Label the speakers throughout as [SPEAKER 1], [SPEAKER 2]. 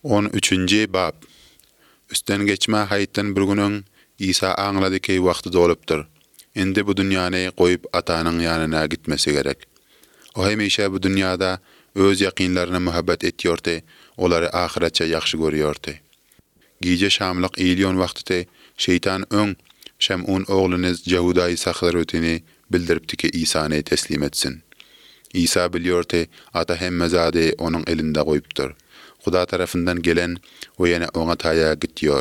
[SPEAKER 1] 13-nji bab. Üsten geçme hayatdan bir günüň İsa aňlady ki wagty dolypdyr. Indi bu dünýäni goýup atanyň ýanyna gitmesi gerek. O hemişe bu dünýäde öz ýakynlaryna muhabbet etýärdi, olary ahiretçe ýaxşy görýärdi. Giýje şamlyk ýylýan wagtyda şeytan öň Şem'un ogluny Jehuda Isahryotini bildiripdi ki İsa'ny teslim etsin. İsa bilýärdi, ata hemme zady onuň elinde goýupdyr. Huda tarafından gelen o yana ona taya gitýär.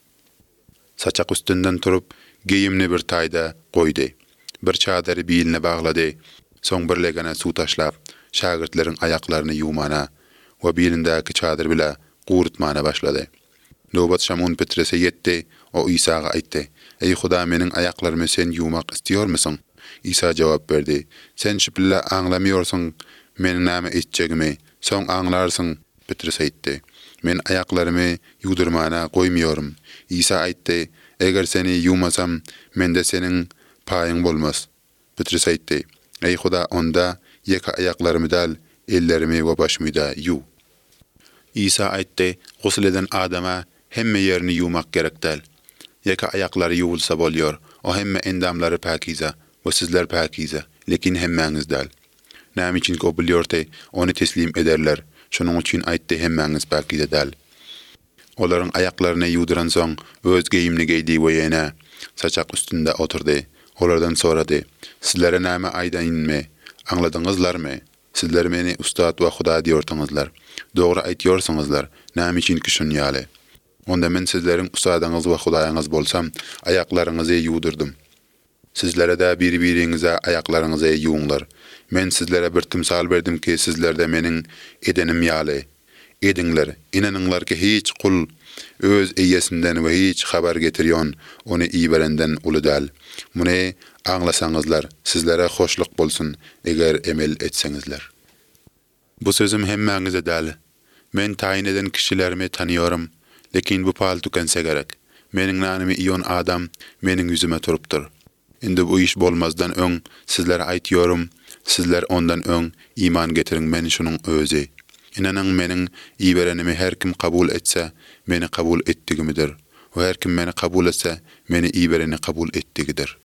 [SPEAKER 1] Saçak üstünden turup geyimli bir tayda goýdy. Bir çadary biline baglady. Soň bir legene suw taşlap şagirtleriň ayaklaryny ýumana we bilindäki çadyr bile gurutmana başlady. Nobat Şamon Petrese ýetdi. O İsa'ga aýtdy: "Ey Huda, meniň ayaklarymı sen ýumak istýärmisin?" İsa jogap berdi: "Sen şüpille aňlamýorsun meniň näme etjegimi, soň aňlarsyň." Petrus aýtdy: "Men ayaklarymı ýudurmana goýmýarum." İsa aýtdy: "Eger seni ýumasam, mende seniň paýyň bolmaz." Petrus aýtdy: "Ey Huda, onda ýeka ayaklarymı dal, ellerimi we başymy da ýu." İsa aýtdy: "Gusl eden adama hemme ýerini ýumak gerek däl. Ýeka ayaklary ýuwulsa bolýar. O hemme endamlary pakize, we sizler pakize, lekin hemmäňiz däl. Näme üçin o bilýärdi, ony teslim ederler. Şonuň üçin aýtdy, hemmäňiz pakize däl." Olaryň ayaklaryny ýuduran soň öz geyimini giydi we ýene saçak üstünde oturdy. Olardan sorady: "Sizlere näme aýdayynmy? Aňladyňyzlarmy? Sizler meni ustad we Huda diýordyňyzlar. Dogry aýtýarsyňyzlar. Näme üçin ki şunýaly? Onda men sizleriň ustadyňyz we Hudaýyňyz bolsam, ayaklaryňyzy ýudurdum. Sizlere de bir-biriňize ayaklaryňyzy ýuwuňlar. Men sizlere bir timsal berdim ki sizlerde meniň edenim ýaly. Ediňler, inanyňlar ki hiç kul öz eýesinden we hiç habar getirýän ony iýberenden uly däl. Muny aňlasaňyzlar, sizlere hoşluk bolsun eger emel etseňizler. Bu sözüm hemmäňize däl. Men taýin eden kişilerimi tanýarym, lekin bu pal tükense gerek. Meniň nanymy iýon adam meniň ýüzüme turupdyr. Indi bu iş bolmazdan öň sizlere aýtýarym, sizler ondan öň iman getiriň, men şunuň özi. Inanyň meniň iýberenimi her kim kabul etse, meni kabul etdigimidir. We her kim meni kabul etse, meni iýbereni kabul etdigidir.